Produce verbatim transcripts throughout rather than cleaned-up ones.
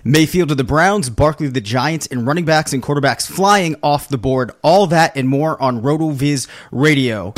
Mayfield to the Browns, Barkley to the Giants, and running backs and quarterbacks flying off the board. All that and more on RotoViz Radio.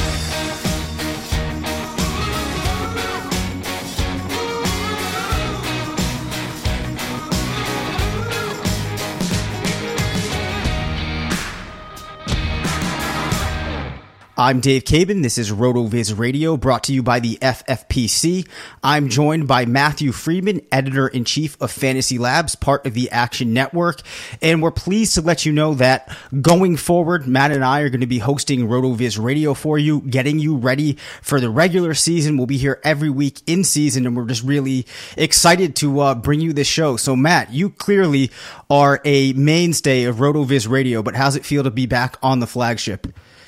I'm Dave Cabin. This is RotoViz Radio, brought to you by the F F P C. I'm joined by Matthew Freedman, Editor-in-Chief of Fantasy Labs, part of the Action Network. And we're pleased to let you know that going forward, Matt and I are going to be hosting RotoViz Radio for you, getting you ready for the regular season. We'll be here every week in season, and we're just really excited to uh, bring you this show. So, Matt, you clearly are a mainstay of RotoViz Radio, but how's it feel to be back on the flagship?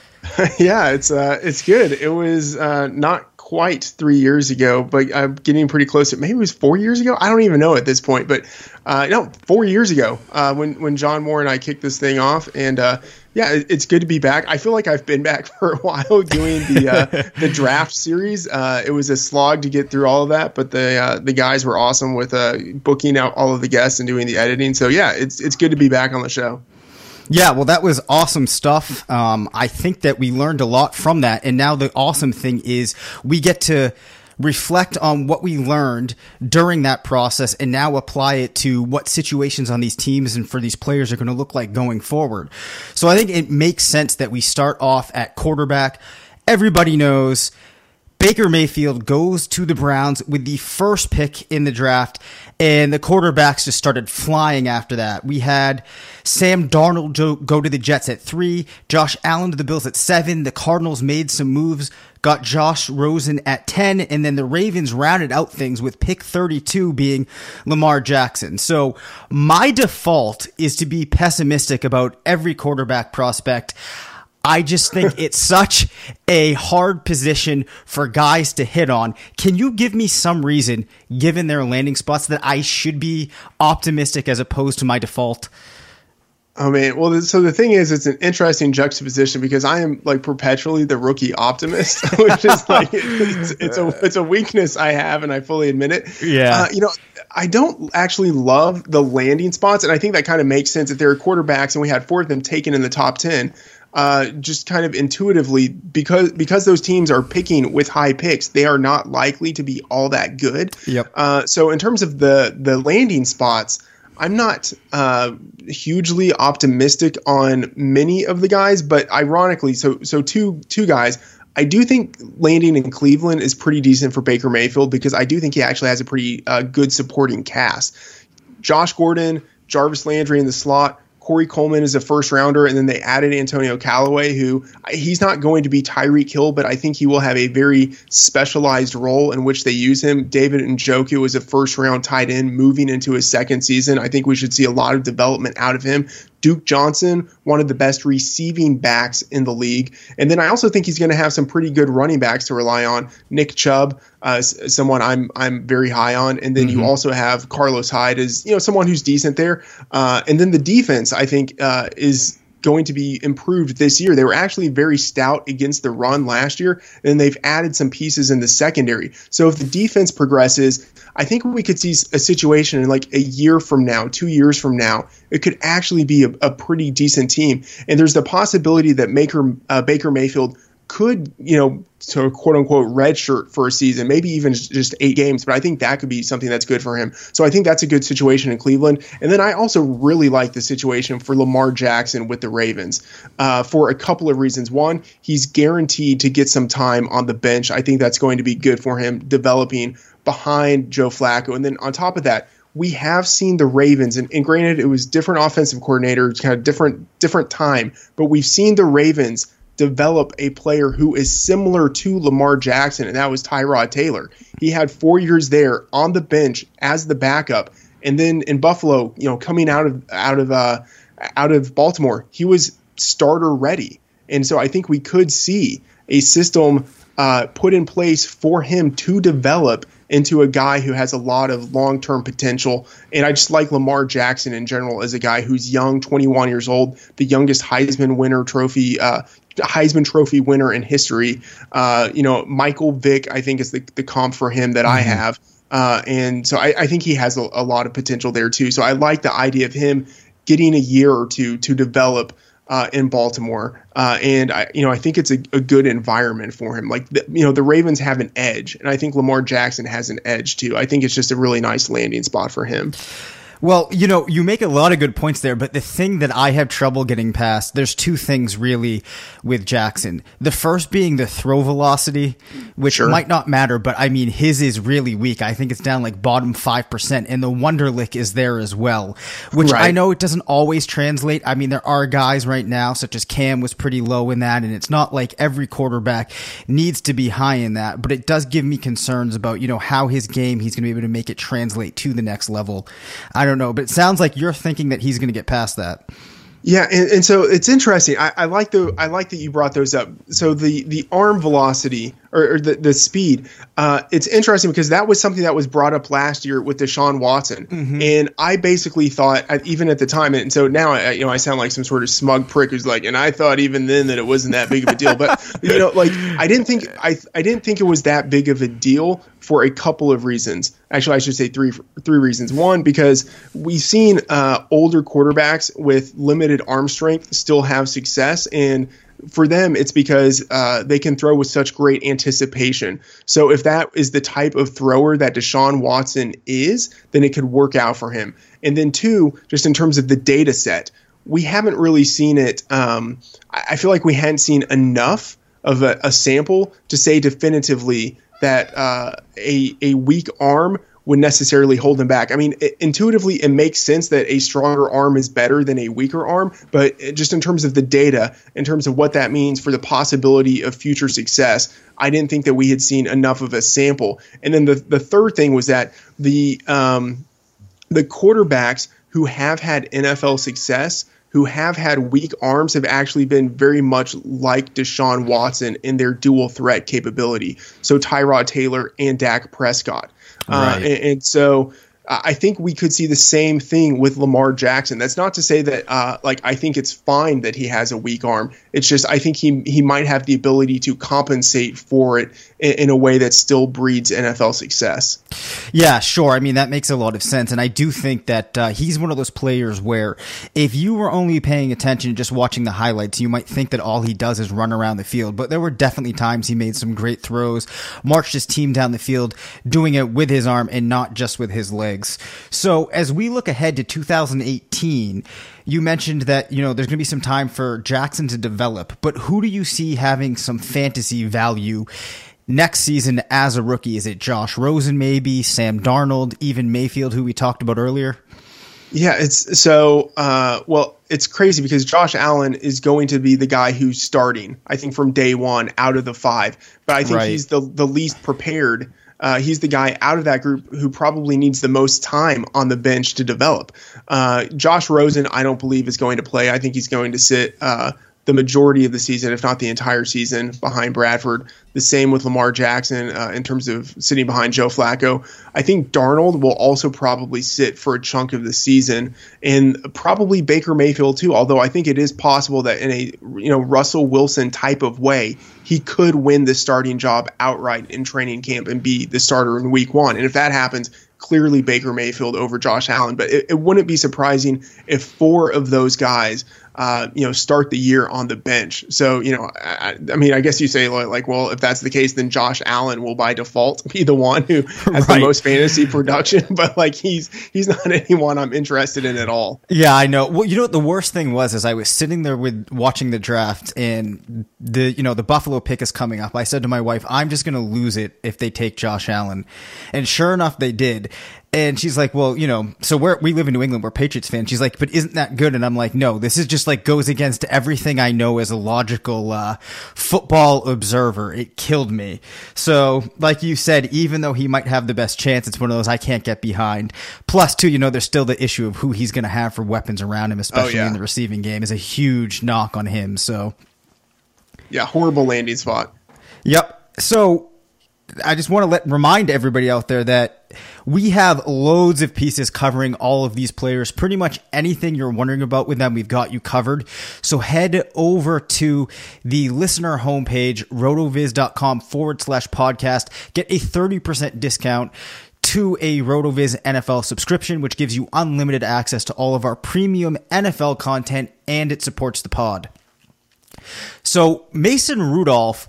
Yeah, it's uh, it's good. It was uh, not quite three years ago, but I'm getting pretty close. Maybe it was four years ago. I don't even know at this point, but uh, no, four years ago uh, when when John Moore and I kicked this thing off, and uh, yeah, it, it's good to be back. I feel like I've been back for a while doing the uh, the draft series. Uh, it was a slog to get through all of that, but the uh, the guys were awesome with uh, booking out all of the guests and doing the editing. So yeah, it's it's good to be back on the show. Yeah, well, that was awesome stuff. Um, I think that we learned a lot from that. And now the awesome thing is we get to reflect on what we learned during that process and now apply it to what situations on these teams and for these players are going to look like going forward. So I think it makes sense that we start off at quarterback. Everybody knows Baker Mayfield goes to the Browns with the first pick in the draft, and the quarterbacks just started flying after that. We had Sam Darnold go to the Jets at three, Josh Allen to the Bills at seven. The Cardinals made some moves, got Josh Rosen at ten, and then the Ravens rounded out things with pick thirty-two being Lamar Jackson. So my default is to be pessimistic about every quarterback prospect. I just think it's such a hard position for guys to hit on. Can you give me some reason, given their landing spots, that I should be optimistic as opposed to my default? Oh man, well, so the thing is, it's an interesting juxtaposition because I am like perpetually the rookie optimist, which is like it's, it's a it's a weakness I have, and I fully admit it. Yeah, uh, you know, I don't actually love the landing spots, and I think that kind of makes sense that there are quarterbacks, and we had four of them taken in the top ten. Uh, just kind of intuitively, because because those teams are picking with high picks, they are not likely to be all that good. Yep. Uh, so in terms of the the landing spots, I'm not uh, hugely optimistic on many of the guys, but ironically, so so two two guys. I do think landing in Cleveland is pretty decent for Baker Mayfield because I do think he actually has a pretty uh, good supporting cast. Josh Gordon, Jarvis Landry in the slot. Corey Coleman is a first rounder, and then they added Antonio Callaway, who he's not going to be Tyreek Hill, but I think he will have a very specialized role in which they use him. David Njoku is a first round tight end moving into his second season. I think we should see a lot of development out of him. Duke Johnson, one of the best receiving backs in the league. And then I also think he's going to have some pretty good running backs to rely on. Nick Chubb, uh, someone I'm I'm very high on. And then mm-hmm. you also have Carlos Hyde as, you know, someone who's decent there. Uh, and then the defense, I think, uh, is going to be improved this year. They were actually very stout against the run last year, and they've added some pieces in the secondary. So if the defense progresses, I think we could see a situation in like a year from now, two years from now, it could actually be a, a pretty decent team. And there's the possibility that Baker, uh, Baker Mayfield could, you know, sort of quote unquote redshirt for a season, maybe even just eight games. But I think that could be something that's good for him. So I think that's a good situation in Cleveland. And then I also really like the situation for Lamar Jackson with the Ravens uh, for a couple of reasons. One, he's guaranteed to get some time on the bench. I think that's going to be good for him developing behind Joe Flacco. And then on top of that, we have seen the Ravens, and, and granted, it was different offensive coordinators, kind of different different time, but we've seen the Ravens develop a player who is similar to Lamar Jackson, and that was Tyrod Taylor. He had four years there on the bench as the backup, and then in Buffalo, you know, coming out of out of uh, out of Baltimore, he was starter ready, and so I think we could see a system uh, put in place for him to develop into a guy who has a lot of long-term potential. And I just like Lamar Jackson in general as a guy who's young, twenty-one years old, the youngest Heisman winner trophy, uh, Heisman Trophy winner in history. Uh, you know, Michael Vick, I think, is the, the comp for him that mm-hmm. I have. Uh, and so I, I think he has a, a lot of potential there too. So I like the idea of him getting a year or two to develop uh, in Baltimore. Uh, and I, you know, I think it's a, a good environment for him. Like, the, you know, the Ravens have an edge, and I think Lamar Jackson has an edge too. I think it's just a really nice landing spot for him. Well, you know, you make a lot of good points there, but the thing that I have trouble getting past, there's two things really with Jackson. The first being the throw velocity, which sure. might not matter, but I mean, his is really weak. I think it's down like bottom five percent, and the Wonderlic is there as well, which right. I know it doesn't always translate. I mean, there are guys right now, such as Cam was pretty low in that, and it's not like every quarterback needs to be high in that, but it does give me concerns about, you know, how his game, he's going to be able to make it translate to the next level. I don't I don't know, but it sounds like you're thinking that he's going to get past that. Yeah, and, and so it's interesting. I, I like the I like that you brought those up. So the the arm velocity or, or the the speed, uh, it's interesting because that was something that was brought up last year with Deshaun Watson, mm-hmm. and I basically thought even at the time, and so now I, you know I sound like some sort of smug prick who's like, and I thought even then that it wasn't that big of a deal, but you know, like I didn't think I I didn't think it was that big of a deal for a couple of reasons. Actually, I should say three three reasons. One, because we've seen uh, older quarterbacks with limited arm strength still have success, and for them, it's because uh, they can throw with such great anticipation. So if that is the type of thrower that Deshaun Watson is, then it could work out for him. And then two, just in terms of the data set, we haven't really seen it. Um, I feel like we hadn't seen enough of a, a sample to say definitively that uh, a a weak arm would necessarily hold him back. I mean, it, intuitively, it makes sense that a stronger arm is better than a weaker arm, but just in terms of the data, in terms of what that means for the possibility of future success, I didn't think that we had seen enough of a sample. And then the, the third thing was that the um, the quarterbacks who have had N F L success, who have had weak arms, have actually been very much like Deshaun Watson in their dual threat capability. So Tyrod Taylor and Dak Prescott. Right. Uh, and, and so I think we could see the same thing with Lamar Jackson. That's not to say that, uh, like, I think it's fine that he has a weak arm. It's just I think he he might have the ability to compensate for it in, in a way that still breeds N F L success. Yeah, sure. I mean, that makes a lot of sense. And I do think that uh, he's one of those players where if you were only paying attention, just watching the highlights, you might think that all he does is run around the field. But there were definitely times he made some great throws, marched his team down the field, doing it with his arm and not just with his legs. So as we look ahead to two thousand eighteen, you mentioned that, you know, there's going to be some time for Jackson to develop, but who do you see having some fantasy value next season as a rookie? Is it Josh Rosen, maybe Sam Darnold, even Mayfield, who we talked about earlier? Yeah, it's so, uh, well, it's crazy because Josh Allen is going to be the guy who's starting, I think, from day one out of the five, but I think right. he's the, the least prepared. Uh, he's the guy out of that group who probably needs the most time on the bench to develop. Uh, Josh Rosen, I don't believe is going to play. I think he's going to sit uh, the majority of the season, if not the entire season, behind Bradford. The same with Lamar Jackson uh, in terms of sitting behind Joe Flacco. I think Darnold will also probably sit for a chunk of the season, and probably Baker Mayfield too, although I think it is possible that in a you know Russell Wilson type of way, he could win the starting job outright in training camp and be the starter in week one. And if that happens, clearly Baker Mayfield over Josh Allen. But it, it wouldn't be surprising if four of those guys Uh, you know, start the year on the bench. So, you know, I, I mean, I guess you say like, well, if that's the case, then Josh Allen will by default be the one who has right. the most fantasy production. But like, he's he's not anyone I'm interested in at all. Yeah, I know. Well, you know what the worst thing was is I was sitting there with watching the draft, and the you know the Buffalo pick is coming up. I said to my wife, I'm just going to lose it if they take Josh Allen, and sure enough, they did. And she's like, well, you know, so we're, we live in New England, we're Patriots fans. She's like, but isn't that good? And I'm like, no, this is just like goes against everything I know as a logical uh, football observer. It killed me. So like you said, even though he might have the best chance, it's one of those I can't get behind. Plus, too, you know, there's still the issue of who he's going to have for weapons around him, especially oh, yeah. in the receiving game, is a huge knock on him. So, yeah, horrible landing spot. Yep. So I just want to let remind everybody out there that we have loads of pieces covering all of these players. Pretty much anything you're wondering about with them, we've got you covered. So head over to the listener homepage, rotoviz.com forward slash podcast. Get a thirty percent discount to a RotoViz N F L subscription, which gives you unlimited access to all of our premium N F L content, and it supports the pod. So Mason Rudolph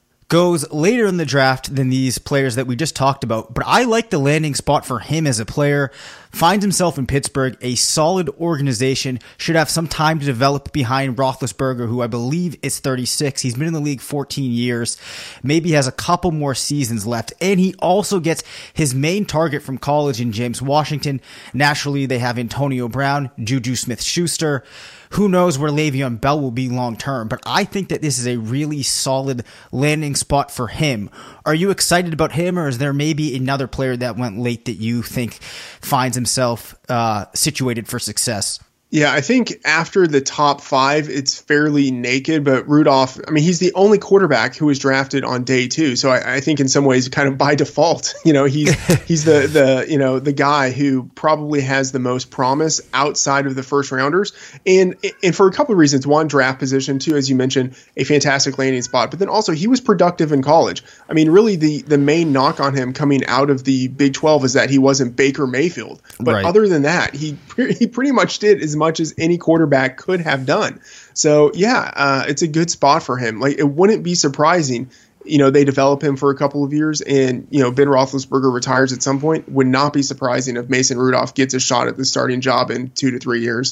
goes later in the draft than these players that we just talked about, but I like the landing spot for him as a player. Finds himself in Pittsburgh, a solid organization, should have some time to develop behind Roethlisberger, who I believe is thirty-six. He's been in the league fourteen years, maybe has a couple more seasons left, and he also gets his main target from college in James Washington. Naturally, they have Antonio Brown, Juju Smith-Schuster. Who knows where Le'Veon Bell will be long term, but I think that this is a really solid landing spot for him. Are you excited about him, or is there maybe another player that went late that you think finds himself uh, situated for success? Yeah, I think after the top five, it's fairly naked, but Rudolph, I mean, he's the only quarterback who was drafted on day two. So I, I think in some ways, kind of by default, you know, he's, he's the, the, you know, the guy who probably has the most promise outside of the first rounders. And, and for a couple of reasons, one, draft position, two, as you mentioned, a fantastic landing spot, but then also he was productive in college. I mean, really the, the main knock on him coming out of the Big twelve is that he wasn't Baker Mayfield. But right. Other than that, he, he pretty much did as much as any quarterback could have done. So yeah, uh, it's a good spot for him. Like, it wouldn't be surprising, you know, they develop him for a couple of years and, you know, Ben Roethlisberger retires at some point. Would not be surprising if Mason Rudolph gets a shot at the starting job in two to three years.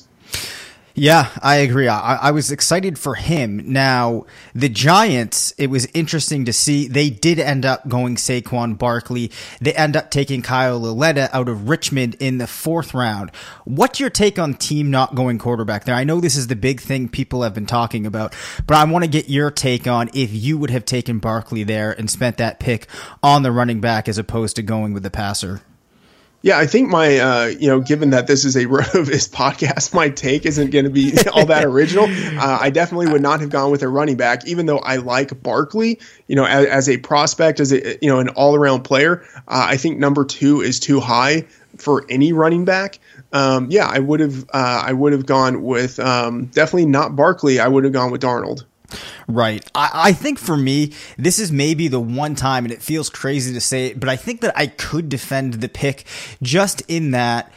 Yeah, I agree. I, I was excited for him. Now, the Giants, it was interesting to see. They did end up going Saquon Barkley. They end up taking Kyle Lauletta out of Richmond in the fourth round. What's your take on team not going quarterback there? I know this is the big thing people have been talking about, but I want to get your take on if you would have taken Barkley there and spent that pick on the running back as opposed to going with the passer. Yeah, I think my, uh, you know, given that this is a RotoViz podcast, my take isn't going to be all that original. Uh, I definitely would not have gone with a running back, even though I like Barkley, you know, as, as a prospect, as a, you know, an all-around player. Uh, I think number two is too high for any running back. Um, yeah, I would have, uh, I would have gone with um, definitely not Barkley. I would have gone with Darnold. Right. I, I think for me, this is maybe the one time, and it feels crazy to say it, but I think that I could defend the pick just in that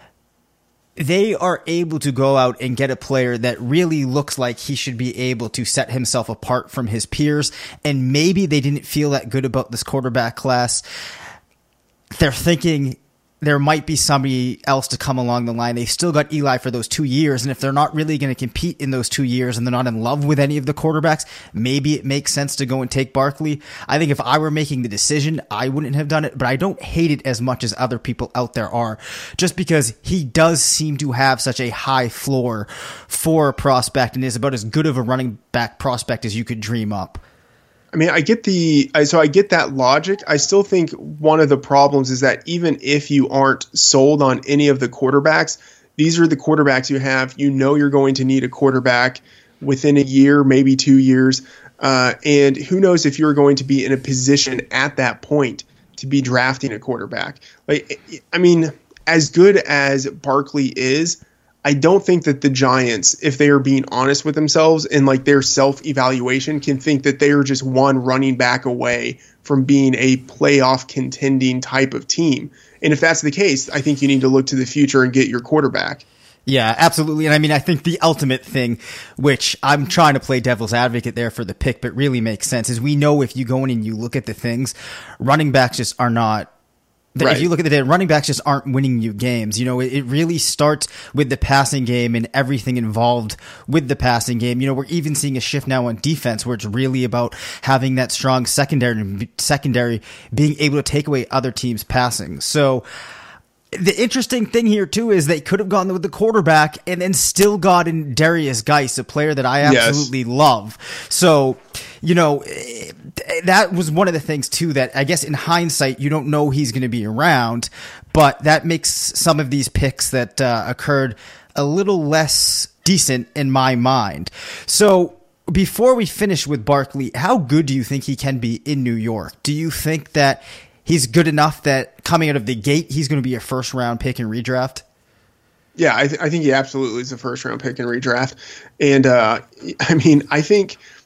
they are able to go out and get a player that really looks like he should be able to set himself apart from his peers, and maybe they didn't feel that good about this quarterback class. They're thinking there might be somebody else to come along the line. They still got Eli for those two years, and if they're not really going to compete in those two years and they're not in love with any of the quarterbacks, maybe it makes sense to go and take Barkley. I think if I were making the decision, I wouldn't have done it, but I don't hate it as much as other people out there are, just because he does seem to have such a high floor for a prospect and is about as good of a running back prospect as you could dream up. I mean, I get the so I get that logic. I still think one of the problems is that even if you aren't sold on any of the quarterbacks, these are the quarterbacks you have. You know you're going to need a quarterback within a year, maybe two years. Uh, and who knows if you're going to be in a position at that point to be drafting a quarterback. Like, I mean, as good as Barkley is, I don't think that the Giants, if they are being honest with themselves and like their self-evaluation, can think that they are just one running back away from being a playoff contending type of team. And if that's the case, I think you need to look to the future and get your quarterback. Yeah, absolutely. And I mean, I think the ultimate thing, which I'm trying to play devil's advocate there for the pick, but really makes sense, is we know if you go in and you look at the things, running backs just are not. Right. If you look at the data, running backs just aren't winning you games. You know, it, it really starts with the passing game and everything involved with the passing game. You know, we're even seeing a shift now on defense where it's really about having that strong secondary, secondary being able to take away other teams' passing. So the interesting thing here, too, is they could have gone with the quarterback and then still got in Darius Geis, a player that I absolutely yes. love. So, you know, that was one of the things, too, that I guess in hindsight, you don't know he's going to be around, but that makes some of these picks that uh, occurred a little less decent in my mind. So before we finish with Barkley, how good do you think he can be in New York? Do you think that he's good enough that coming out of the gate, he's going to be a first round pick in redraft? Yeah, I, th- I think he absolutely is a first round pick in redraft. And uh, I mean, I think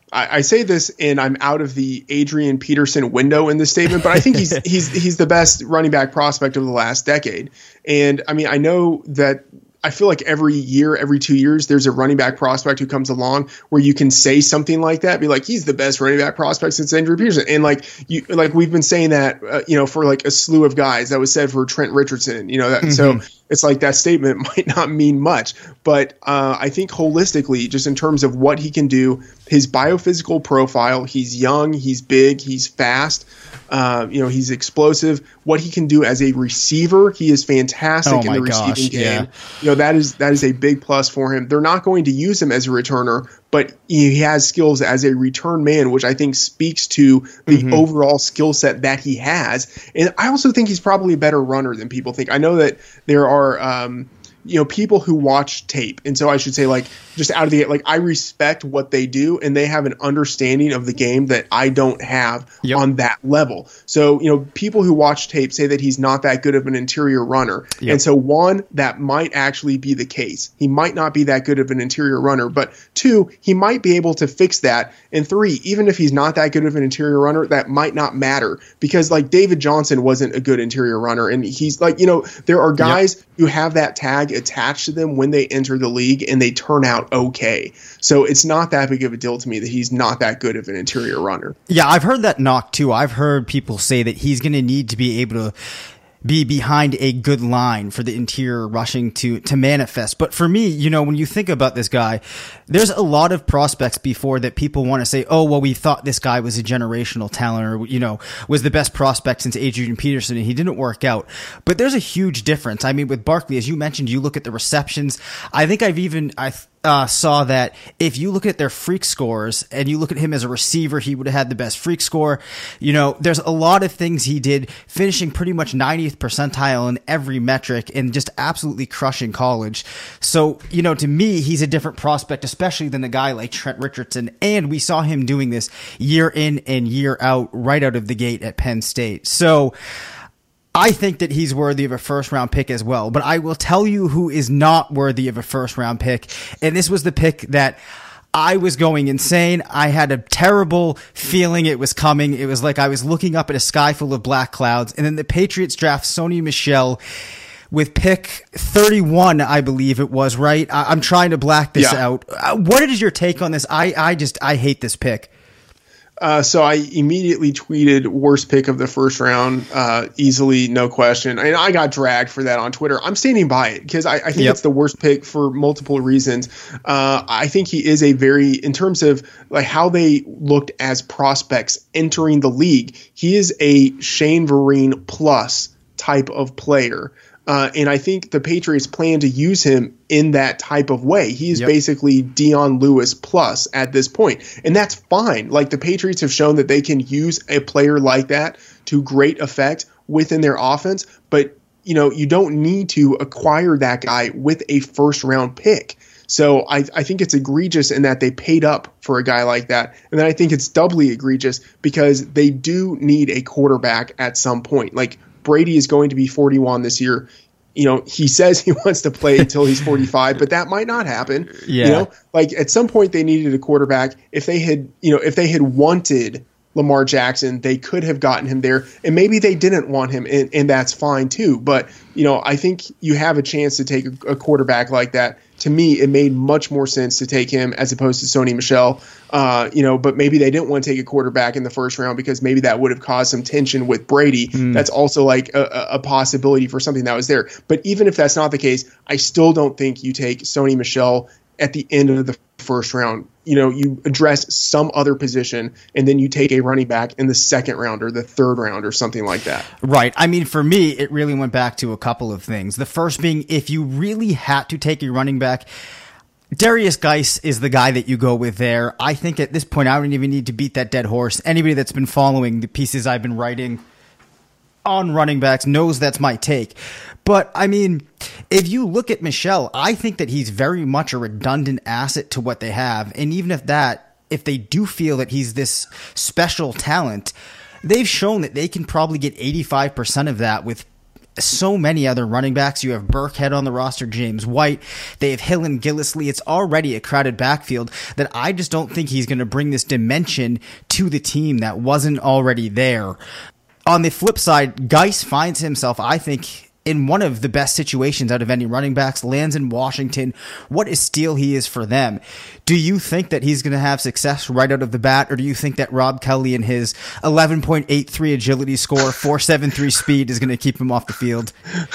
I, I say this and I'm out of the Adrian Peterson window in this statement, but I think he's he's he's the best running back prospect of the last decade. And I mean, I know that I feel like every year, every two years, there's a running back prospect who comes along where you can say something like that, be like, he's the best running back prospect since Adrian Peterson. And like you, like we've been saying that, uh, you know, for like a slew of guys. That was said for Trent Richardson, you know, that, mm-hmm. so it's like that statement might not mean much, but uh, I think holistically, just in terms of what he can do, his biophysical profile, he's young, he's big, he's fast, uh, you know, he's explosive. What he can do as a receiver, he is fantastic oh in the receiving gosh, game. Yeah. You know, that is that is a big plus for him. They're not going to use him as a returner, but he has skills as a return man, which I think speaks to the mm-hmm. overall skill set that he has. And I also think he's probably a better runner than people think. I know that there are um, you know, people who watch tape. And so I should say, like, just out of the, like, I respect what they do and they have an understanding of the game that I don't have yep. on that level. So, you know, people who watch tape say that he's not that good of an interior runner. Yep. And so one, that might actually be the case. He might not be that good of an interior runner, but two, he might be able to fix that. And three, even if he's not that good of an interior runner, that might not matter because like David Johnson wasn't a good interior runner. And he's like, you know, there are guys yep. who have that tag attached to them when they enter the league and they turn out okay. So it's not that big of a deal to me that he's not that good of an interior runner. Yeah, I've heard that knock too. I've heard people say that he's going to need to be able to be behind a good line for the interior rushing to, to manifest. But for me, you know, when you think about this guy, there's a lot of prospects before that people want to say, oh, well, we thought this guy was a generational talent or, you know, was the best prospect since Adrian Peterson and he didn't work out. But there's a huge difference. I mean, with Barkley, as you mentioned, you look at the receptions. I think I've even, I Uh, saw that if you look at their freak scores and you look at him as a receiver, he would have had the best freak score. You know, there's a lot of things he did, finishing pretty much ninetieth percentile in every metric and just absolutely crushing college. So, you know, to me, he's a different prospect, especially than a guy like Trent Richardson. And we saw him doing this year in and year out, right out of the gate at Penn State. So, I think that he's worthy of a first round pick as well, but I will tell you who is not worthy of a first round pick. And this was the pick that I was going insane. I had a terrible feeling it was coming. It was like I was looking up at a sky full of black clouds. And then the Patriots draft Sony Michel with pick thirty-one, I believe it was, right? I- I'm trying to black this yeah. out. Uh, what is your take on this? I, I just, I hate this pick. Uh, so I immediately tweeted worst pick of the first round, uh, easily, no question. And I got dragged for that on Twitter. I'm standing by it because I, I think yep. it's the worst pick for multiple reasons. Uh, I think he is a very, in terms of like how they looked as prospects entering the league, he is a Shane Vereen plus type of player. Uh, and I think the Patriots plan to use him in that type of way. He is yep. basically Dion Lewis plus at this point. And that's fine. Like the Patriots have shown that they can use a player like that to great effect within their offense. But, you know, you don't need to acquire that guy with a first round pick. So I, I think it's egregious in that they paid up for a guy like that. And then I think it's doubly egregious because they do need a quarterback at some point. Like Brady is going to be forty-one this year. You know, he says he wants to play until he's forty-five, but that might not happen. Yeah. You know, like at some point they needed a quarterback. If they had, you know, if they had wanted Lamar Jackson, they could have gotten him there. And maybe they didn't want him, and, and that's fine too. But, you know, I think you have a chance to take a, a quarterback like that. To me, it made much more sense to take him as opposed to Sony Michel. Uh, you know, but maybe they didn't want to take a quarterback in the first round because maybe that would have caused some tension with Brady. Mm. That's also like a, a possibility for something that was there. But even if that's not the case, I still don't think you take Sony Michel at the end of the first round. You know, you address some other position and then you take a running back in the second round or the third round or something like that. Right. I mean, for me, it really went back to a couple of things. The first being, if you really had to take a running back, Darius Geis is the guy that you go with there. I think at this point, I don't even need to beat that dead horse. Anybody that's been following the pieces I've been writing on running backs knows that's my take. But, I mean, if you look at Michel, I think that he's very much a redundant asset to what they have. And even if that, if they do feel that he's this special talent, they've shown that they can probably get eighty-five percent of that with so many other running backs. You have Burkhead on the roster, James White. They have Hill and Gillislee. It's already a crowded backfield that I just don't think he's going to bring this dimension to the team that wasn't already there. On the flip side, Geis finds himself, I think, in one of the best situations out of any running backs, lands in Washington. What a steal he is for them. Do you think that he's going to have success right out of the bat, or do you think that Rob Kelly and his eleven point eight three agility score, four seven three speed is going to keep him off the field?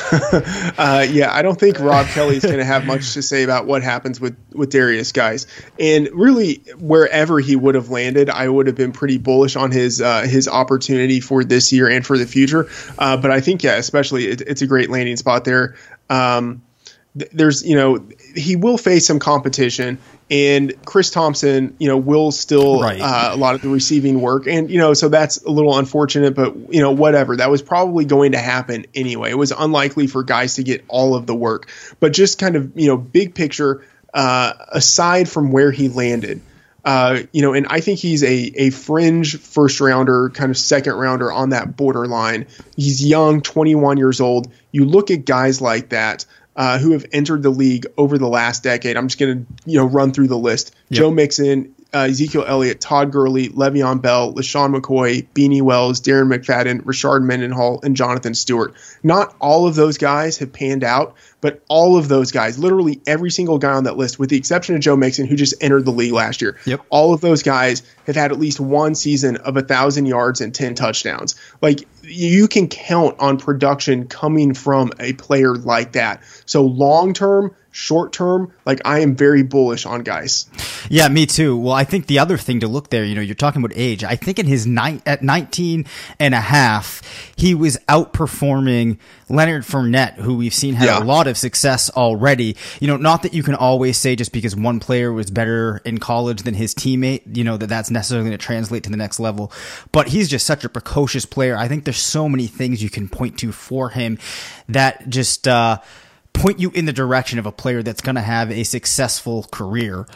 uh, yeah, I don't think Rob Kelly is going to have much to say about what happens with, with Darius Geis. And really, wherever he would have landed, I would have been pretty bullish on his uh, his opportunity for this year and for the future. Uh, but I think, yeah, especially it, it's a great landing spot there. Um, th- there's, you know, he will face some competition, and Chris Thompson, you know, will still right. uh, a lot of the receiving work. And, you know, so that's a little unfortunate, but, you know, whatever. That was probably going to happen anyway. It was unlikely for guys to get all of the work. But just kind of, you know, big picture, uh, aside from where he landed, Uh, you know, and I think he's a a fringe first rounder, kind of second rounder on that borderline. He's young, twenty-one years old. You look at guys like that uh, who have entered the league over the last decade. I'm just going to, you know, run through the list. Yep. Joe Mixon, uh, Ezekiel Elliott, Todd Gurley, Le'Veon Bell, LaShawn McCoy, Beanie Wells, Darren McFadden, Rashard Mendenhall, and Jonathan Stewart. Not all of those guys have panned out, but all of those guys, literally every single guy on that list, with the exception of Joe Mixon, who just entered the league last year, yep. all of those guys have had at least one season of one thousand yards and ten touchdowns. Like, you can count on production coming from a player like that. So long-term, short-term, like, I am very bullish on Geis. Yeah, me too. Well, I think the other thing to look there, you know, you're talking about age. I think in his nine, at nineteen and a half, he was outperforming Leonard Fournette, who we've seen had yeah. a lot of success already. You know, not that you can always say just because one player was better in college than his teammate, you know, that that's necessarily going to translate to the next level. But he's just such a precocious player. I think there's so many things you can point to for him that just uh, point you in the direction of a player that's going to have a successful career.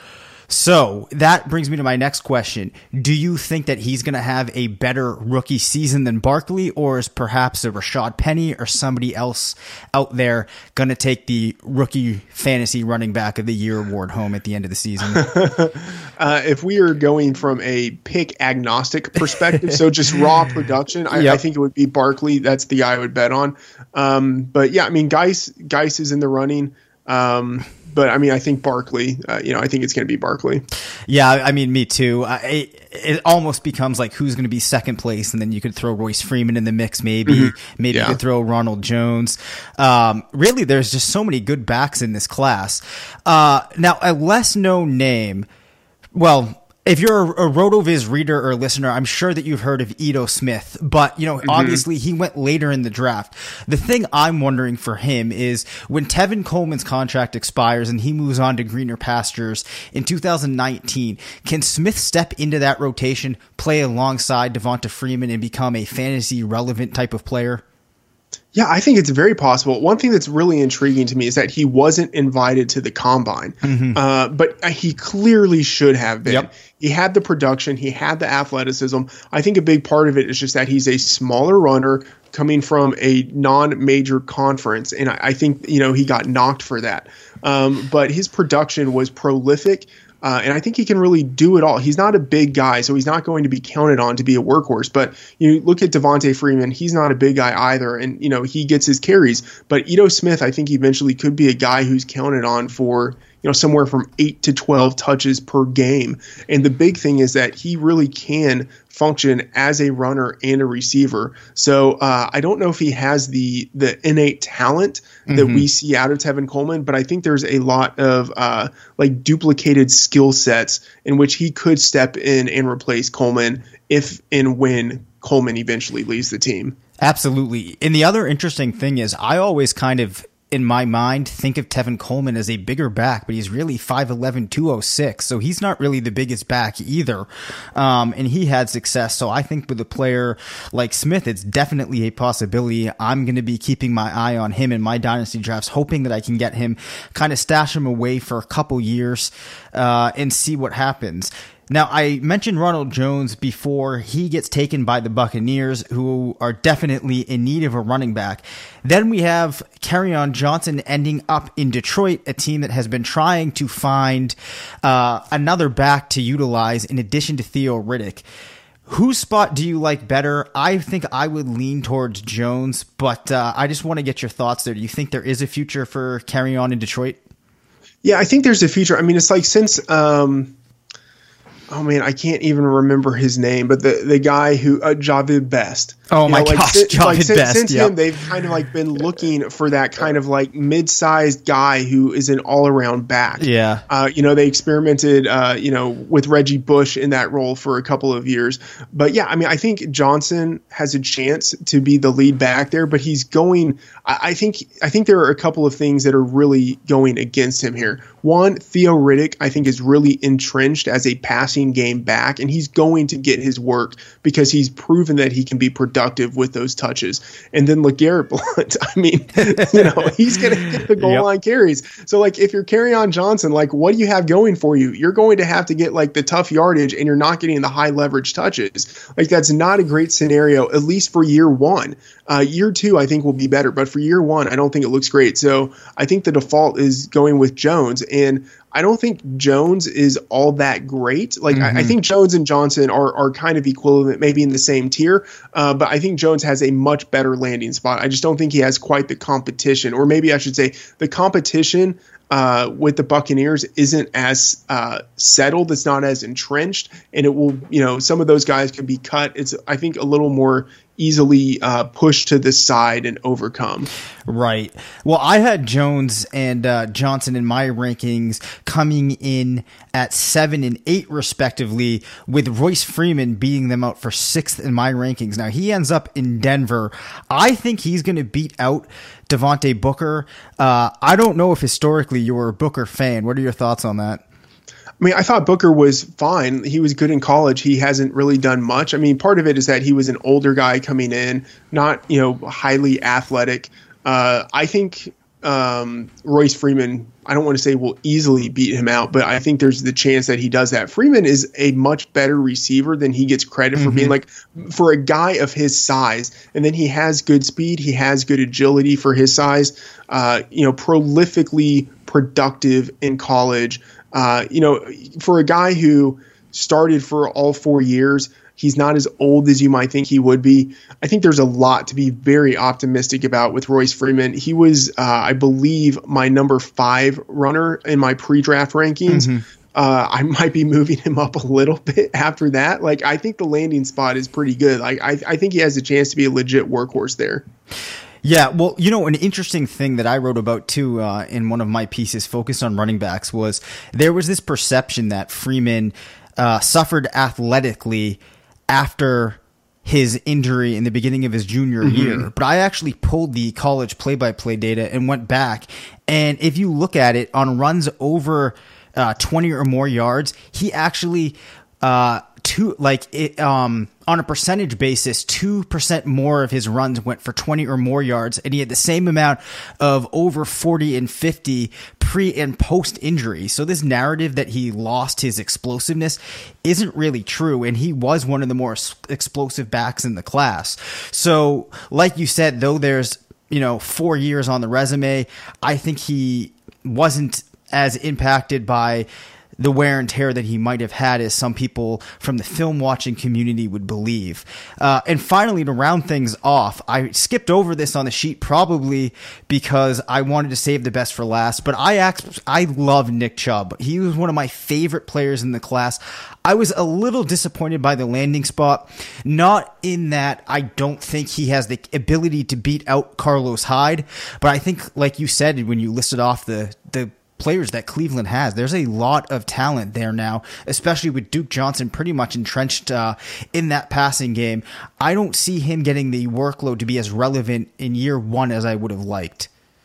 So that brings me to my next question. Do you think that he's going to have a better rookie season than Barkley, or is perhaps a Rashad Penny or somebody else out there going to take the rookie fantasy running back of the year award home at the end of the season? uh, if we are going from a pick agnostic perspective, so just raw production, I, yep. I think it would be Barkley. That's the guy I would bet on. Um, but yeah, I mean, Geis, Geis is in the running. Um, But, I mean, I think Barkley, uh, you know, I think it's going to be Barkley. Yeah, I mean, me too. I, it, it almost becomes like who's going to be second place, and then you could throw Royce Freeman in the mix maybe. Mm-hmm. Maybe yeah. you could throw Ronald Jones. Um, really, there's just so many good backs in this class. Uh, now, a less-known name, well... If you're a, a RotoViz reader or listener, I'm sure that you've heard of Ito Smith, but, you know, mm-hmm. obviously he went later in the draft. The thing I'm wondering for him is when Tevin Coleman's contract expires and he moves on to greener pastures in two thousand nineteen, can Smith step into that rotation, play alongside Devonta Freeman, and become a fantasy relevant type of player? Yeah, I think it's very possible. One thing that's really intriguing to me is that he wasn't invited to the combine, mm-hmm. uh, but he clearly should have been. Yep. He had the production. He had the athleticism. I think a big part of it is just that he's a smaller runner coming from a non-major conference, and I, I think, you know, he got knocked for that. Um, but his production was prolific. Uh, and I think he can really do it all. He's not a big guy, so he's not going to be counted on to be a workhorse. But you look at Devonta Freeman, he's not a big guy either. And, you know, he gets his carries. But Ito Smith, I think eventually could be a guy who's counted on for, you know, somewhere from eight to twelve touches per game. And the big thing is that he really can function as a runner and a receiver. So uh, I don't know if he has the the innate talent that mm-hmm. we see out of Tevin Coleman, but I think there's a lot of uh, like duplicated skill sets in which he could step in and replace Coleman if and when Coleman eventually leaves the team. Absolutely. And the other interesting thing is I always kind of, in my mind, think of Tevin Coleman as a bigger back, but he's really five eleven, two oh six, so he's not really the biggest back either. Um, and he had success, so I think with a player like Smith, it's definitely a possibility. I'm going to be keeping my eye on him in my dynasty drafts, hoping that I can get him, kind of stash him away for a couple years uh, and see what happens. Now, I mentioned Ronald Jones before he gets taken by the Buccaneers, who are definitely in need of a running back. Then we have Kerryon Johnson ending up in Detroit, a team that has been trying to find uh, another back to utilize in addition to Theo Riddick. Whose spot do you like better? I think I would lean towards Jones, but uh, I just want to get your thoughts there. Do you think there is a future for Kerryon in Detroit? Yeah, I think there's a future. I mean, it's like since um, – oh man, I can't even remember his name, but the, the guy who uh, Javid Best. Oh you my know, like, gosh, since, Javid like, since, Best. Since yep. him, they've kind of like been looking for that kind of like mid-sized guy who is an all-around back. Yeah. Uh, you know, they experimented, uh, you know, with Reggie Bush in that role for a couple of years. But yeah, I mean, I think Johnson has a chance to be the lead back there, but he's going. I, I think I think there are a couple of things that are really going against him here. One, Theo Riddick, I think, is really entrenched as a passing game back, and he's going to get his work because he's proven that he can be productive with those touches. And then LeGarrette Blount, I mean, you know, he's going to get the goal yep. line carries. So, like, if you're Kerryon Johnson, like, what do you have going for you? You're going to have to get, like, the tough yardage, and you're not getting the high leverage touches. Like, that's not a great scenario, at least for year one. Uh, year two, I think, will be better. But for year one, I don't think it looks great. So I think the default is going with Jones. And I don't think Jones is all that great. Like mm-hmm. I, I think Jones and Johnson are are kind of equivalent, maybe in the same tier. Uh, but I think Jones has a much better landing spot. I just don't think he has quite the competition, or maybe I should say the competition uh, with the Buccaneers isn't as uh, settled. It's not as entrenched, and it will, you know, some of those guys can be cut. It's, I think, a little more easily uh, pushed to the side and overcome. Right. Well, I had Jones and uh, Johnson in my rankings coming in at seven and eight respectively, with Royce Freeman beating them out for sixth in my rankings. Now, he ends up in Denver. I think he's going to beat out Devontae Booker. Uh, I don't know if historically you were a Booker fan. What are your thoughts on that? I mean, I thought Booker was fine. He was good in college. He hasn't really done much. I mean, part of it is that he was an older guy coming in, not, you know, highly athletic. Uh, I think um, Royce Freeman, I don't want to say will easily beat him out, but I think there's the chance that he does that. Freeman is a much better receiver than he gets credit mm-hmm. for being. Like, for a guy of his size, and then he has good speed, he has good agility for his size, uh, you know, prolifically productive in college. Uh, you know, for a guy who started for all four years, he's not as old as you might think he would be. I think there's a lot to be very optimistic about with Royce Freeman. He was, uh, I believe, my number five runner in my pre-draft rankings. Mm-hmm. Uh, I might be moving him up a little bit after that. Like, I think the landing spot is pretty good. Like, I, I think he has a chance to be a legit workhorse there. Yeah, well, you know, an interesting thing that I wrote about too uh, in one of my pieces focused on running backs was there was this perception that Freeman uh, suffered athletically after his injury in the beginning of his junior mm-hmm. year. But I actually pulled the college play-by-play data and went back. And if you look at it, on runs over uh, twenty or more yards, he actually uh, two like it um. on a percentage basis, two percent more of his runs went for twenty or more yards, and he had the same amount of over forty and fifty pre and post injury. So this narrative that he lost his explosiveness isn't really true, and he was one of the more explosive backs in the class. So like you said, though there's, you know, four years on the resume, I think he wasn't as impacted by the wear and tear that he might have had as some people from the film watching community would believe. Uh, and finally, to round things off, I skipped over this on the sheet probably because I wanted to save the best for last, but I asked, I love Nick Chubb. He was one of my favorite players in the class. I was a little disappointed by the landing spot, not in that I don't think he has the ability to beat out Carlos Hyde, but I think, like you said, when you listed off the, the players that Cleveland has, there's a lot of talent there now, especially with Duke Johnson pretty much entrenched uh, in that passing game. I don't see him getting the workload to be as relevant in year one as I would have liked.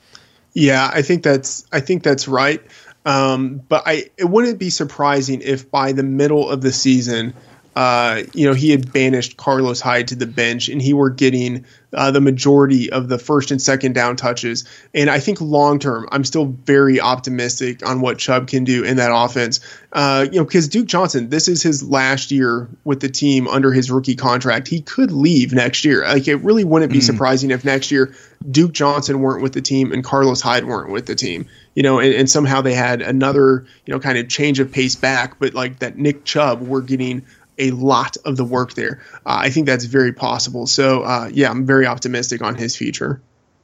Yeah, I think that's I think that's right. Um, but I it wouldn't be surprising if by the middle of the season, uh, you know, he had banished Carlos Hyde to the bench and he were getting uh, the majority of the first and second down touches. And I think long term, I'm still very optimistic on what Chubb can do in that offense. Uh, you know, because Duke Johnson, this is his last year with the team under his rookie contract. He could leave next year. Like, it really wouldn't be mm. surprising if next year Duke Johnson weren't with the team and Carlos Hyde weren't with the team. You know, and, and somehow they had another, you know, kind of change of pace back, but like that Nick Chubb, we're getting a lot of the work there. Uh, I think that's very possible. So, uh, yeah, I'm very optimistic on his future.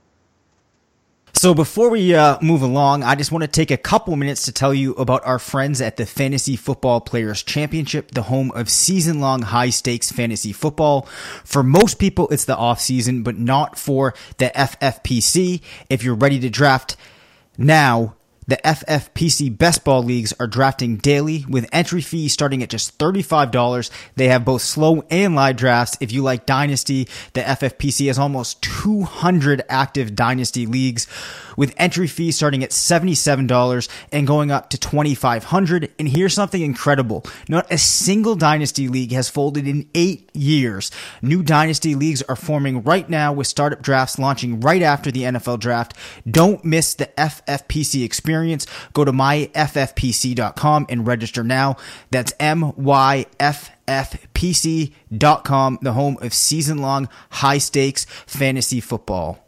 So before we uh, move along, I just want to take a couple minutes to tell you about our friends at the Fantasy Football Players Championship, the home of season-long high-stakes fantasy football. For most people, it's the off-season, but not for the F F P C. If you're ready to draft now, the F F P C Best Ball Leagues are drafting daily with entry fees starting at just thirty-five dollars. They have both slow and live drafts. If you like Dynasty, the F F P C has almost two hundred active Dynasty leagues with entry fees starting at seventy-seven dollars and going up to twenty-five hundred dollars. And here's something incredible. Not a single Dynasty league has folded in eight years. New Dynasty leagues are forming right now with startup drafts launching right after the N F L draft. Don't miss the F F P C experience. Go to my F F P C dot com and register now. That's M Y F F P C dot com, the home of season-long high-stakes fantasy football.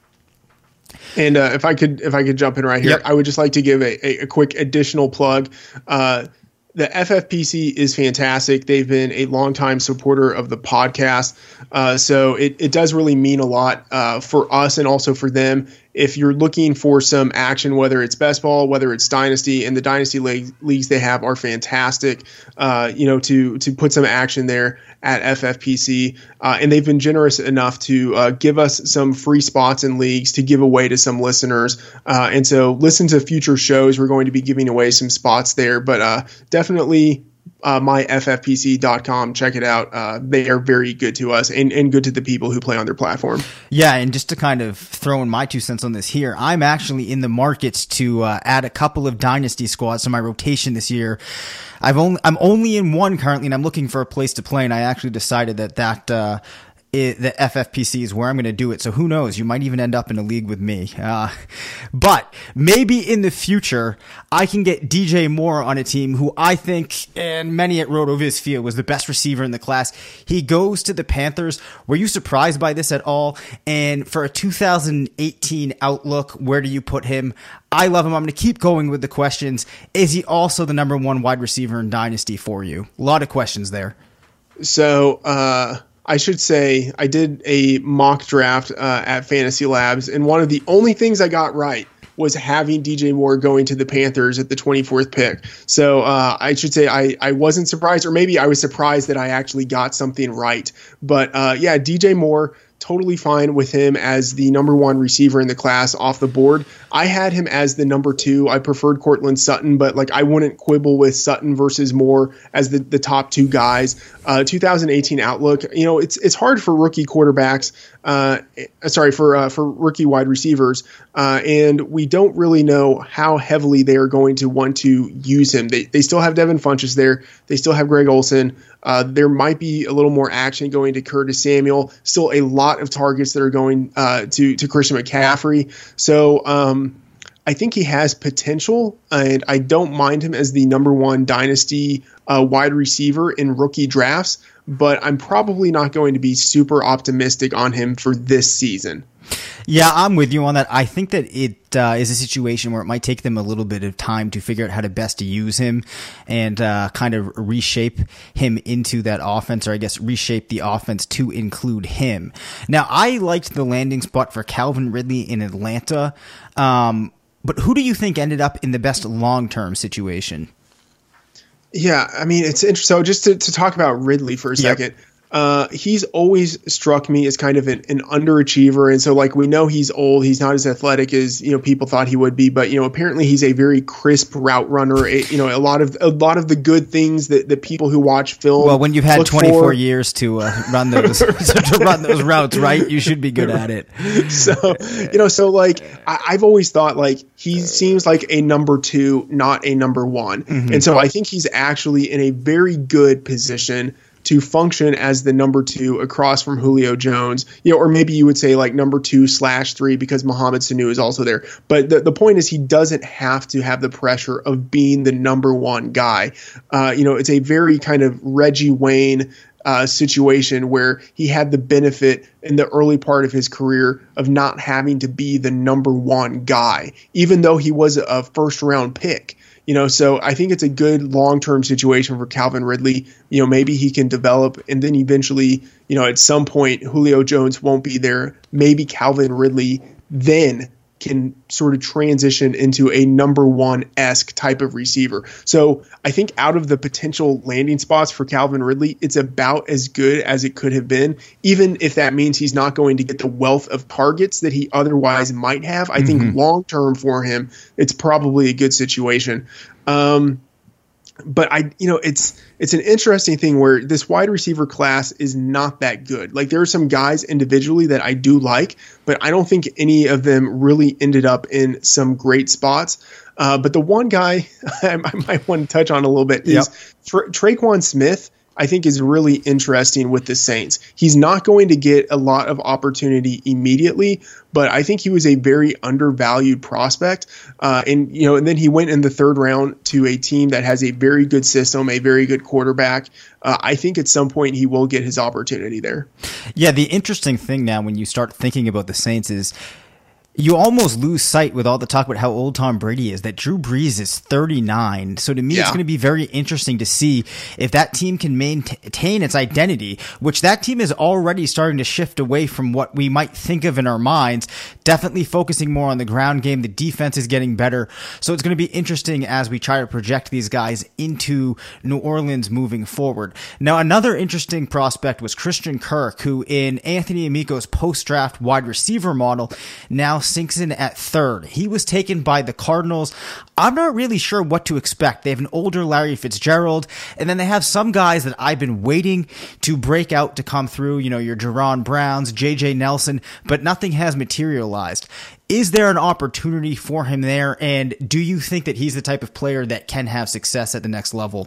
And uh, if I could, if I could jump in right here, yep. I would just like to give a, a, a quick additional plug. Uh, the F F P C is fantastic. They've been a longtime supporter of the podcast, uh, so it, it does really mean a lot uh, for us and also for them. If you're looking for some action, whether it's best ball, whether it's dynasty, and the dynasty league, leagues they have are fantastic, uh, you know, to to put some action there at F F P C. Uh, and they've been generous enough to uh, give us some free spots in leagues to give away to some listeners. Uh, and so listen to future shows. We're going to be giving away some spots there, but uh, definitely uh, my F F P C dot com. Check it out. Uh, they are very good to us and, and good to the people who play on their platform. Yeah, and just to kind of throw in my two cents on this here, I'm actually in the markets to uh, add a couple of dynasty squads to my rotation this year. I've only I'm only in one currently, and I'm looking for a place to play. And I actually decided that that uh, it, the F F P C is where I'm going to do it. So who knows? You might even end up in a league with me. Uh, but maybe in the future, I can get D J Moore on a team who I think, and many at RotoViz feel, was the best receiver in the class. He goes to the Panthers. Were you surprised by this at all? And for a two thousand eighteen outlook, where do you put him? I love him. I'm going to keep going with the questions. Is he also the number one wide receiver in Dynasty for you? A lot of questions there. So, uh, I should say I did a mock draft uh, at Fantasy Labs, and one of the only things I got right was having D J Moore going to the Panthers at the twenty-fourth pick. So uh, I should say I, I wasn't surprised, or maybe I was surprised that I actually got something right. But uh, yeah, D J Moore, totally fine with him as the number one receiver in the class off the board. I had him as the number two. I preferred Cortland Sutton, but like I wouldn't quibble with Sutton versus Moore as the, the top two guys. Uh, two thousand eighteen outlook, you know, it's it's hard for rookie quarterbacks. Uh, sorry for uh, for rookie wide receivers, uh, and we don't really know how heavily they are going to want to use him. They they still have Devin Funchess there. They still have Greg Olsen. Uh, there might be a little more action going to Curtis Samuel. Still a lot of targets that are going uh, to to Christian McCaffrey. So um, I think he has potential, and I don't mind him as the number one dynasty uh, wide receiver in rookie drafts. But I'm probably not going to be super optimistic on him for this season. Yeah, I'm with you on that. I think that it uh, is a situation where it might take them a little bit of time to figure out how to best use him and uh, kind of reshape him into that offense, or I guess reshape the offense to include him. Now, I liked the landing spot for Calvin Ridley in Atlanta, um, but who do you think ended up in the best long-term situation? Yeah, I mean, it's interesting. So just to, to talk about Ridley for a yep. second, uh, he's always struck me as kind of an, an underachiever. And so, like, we know he's old. He's not as athletic as, you know, people thought he would be. But, you know, apparently he's a very crisp route runner. A, you know, a lot of a lot of the good things that, that people who watch film. Well, when you've had twenty-four for, years to uh, run those to run those routes, right, you should be good at it. So, you know, so like I, I've always thought like he seems like a number two, not a number one. Mm-hmm. And so I think he's actually in a very good position to function as the number two across from Julio Jones, you know, or maybe you would say like number two slash three because Mohamed Sanu is also there. But the, the point is he doesn't have to have the pressure of being the number one guy. Uh, you know, it's a very kind of Reggie Wayne Uh, situation where he had the benefit in the early part of his career of not having to be the number one guy, even though he was a first round pick. You know, so I think it's a good long-term situation for Calvin Ridley. You know, maybe he can develop and then eventually, you know, at some point Julio Jones won't be there. Maybe Calvin Ridley then can sort of transition into a number one-esque type of receiver. So I think out of the potential landing spots for Calvin Ridley, it's about as good as it could have been, even if that means he's not going to get the wealth of targets that he otherwise might have. I mm-hmm. think long-term for him, it's probably a good situation. Um, But I, you know, it's it's an interesting thing where this wide receiver class is not that good. Like there are some guys individually that I do like, but I don't think any of them really ended up in some great spots. Uh, but the one guy I, I might want to touch on a little bit is yep. Tra- Traquan Smith. I think is really interesting with the Saints. He's not going to get a lot of opportunity immediately, but I think he was a very undervalued prospect. Uh, and, you know, and then he went in the third round to a team that has a very good system, a very good quarterback. Uh, I think at some point he will get his opportunity there. Yeah. The interesting thing now when you start thinking about the Saints is, you almost lose sight with all the talk about how old Tom Brady is that Drew Brees is thirty-nine. So to me, yeah. it's going to be very interesting to see if that team can maintain its identity, which that team is already starting to shift away from what we might think of in our minds, definitely focusing more on the ground game. The defense is getting better. So it's going to be interesting as we try to project these guys into New Orleans moving forward. Now, another interesting prospect was Christian Kirk, who in Anthony Amico's post-draft wide receiver model now sinks in at third. He was taken by the Cardinals. I'm not really sure what to expect. They have an older Larry Fitzgerald, and then they have some guys that I've been waiting to break out to come through, you know, your Jerron Browns, J J Nelson, but nothing has materialized. Is there an opportunity for him there, and do you think that he's the type of player that can have success at the next level?